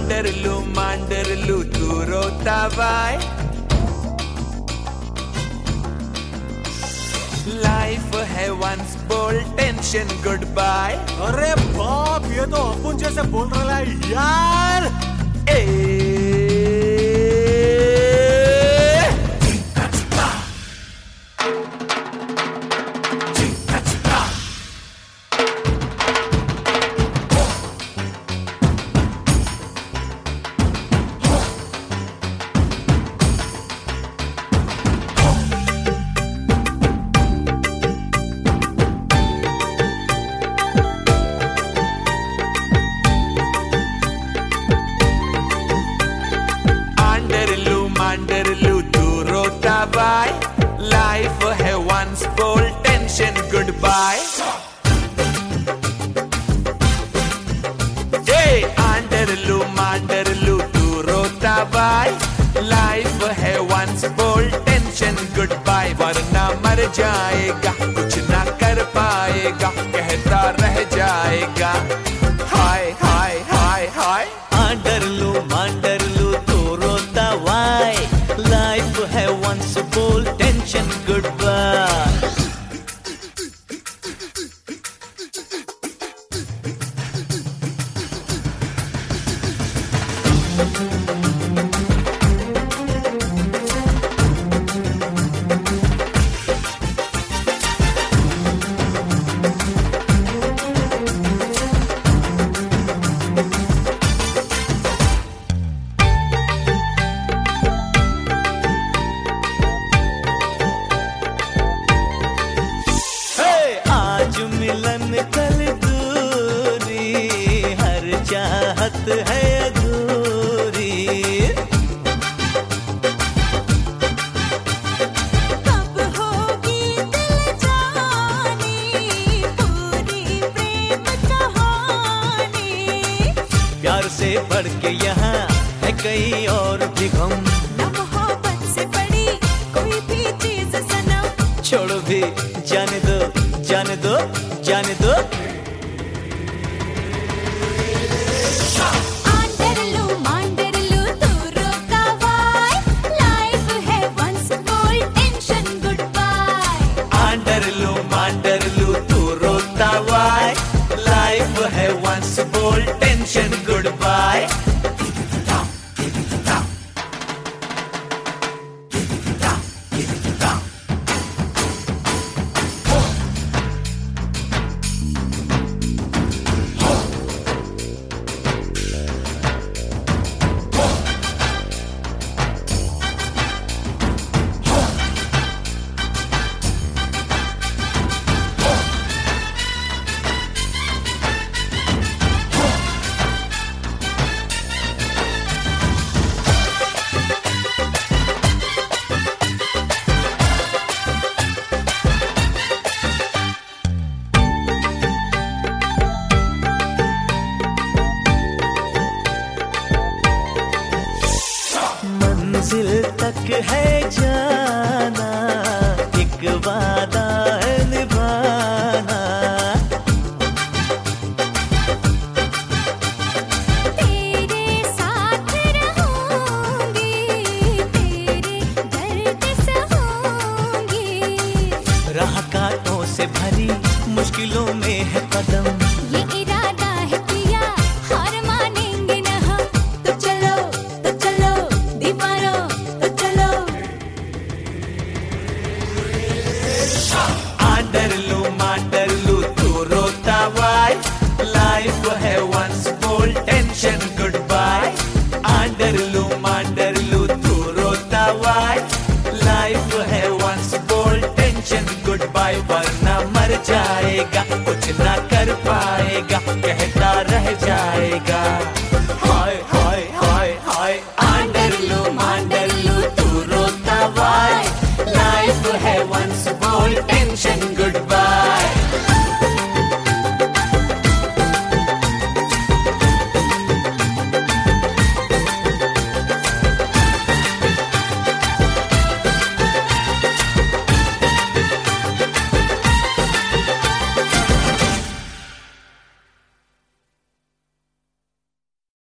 मांडर लू तू रोता बाय। लाइफ है वंस बोल टेंशन गुड बाय। अरे बाप, ये तो अपन जैसे बोल रहा है यार। बाय। लाइफ है वंस बोल टेंशन गुड बाय। मांडर लू तू रोता बाय। लाइफ है वंस बोल टेंशन गुड बाय। वरना मर जाएगा, कुछ ना कर पाएगा, कहता रह जाएगा हाय हाय हाय हाय। मांडर लू तू रोता वाय। लाइफ है वंस बोल टेंशन गुड बाय। मिलन कल दूरी, हर चाहत है अधूरी। कब होगी दिल जानी, पूरी प्रेम कहानी। प्यार से बढ़ के यहाँ है कई और भी गम। न मोहब्बत से बड़ी कोई भी चीज सनम। छोड़ो भी जाने दो, जाने दो, जाने दो। मांडर लू तू रोता वाय। लाइफ है वंस बोल टेंशन गुड बाय। मांडर लू तू रोता वाय। लाइफ है वंस बोल टेंशन गुड बाय। मंजिल तक है जाना, एक वादा है निभाना। तेरे साथ रहूंगी, तेरे दर्द सहूंगी। राह कांटों से भरी मुश्किलों में है कदम। ये इरादा है किया, हार मानेंगे न हम। तो चलो दीवारों तो चलो। मांडर लू तू रोता वाय। लाइफ है वंस बोल टेंशन गुड बाय। मांडर लू तू रोता वाय। लाइफ है वंस बोल टेंशन गुड बाय। वरना मर जाएगा, कुछ ना कर पाएगा, कहता रह जाएगा।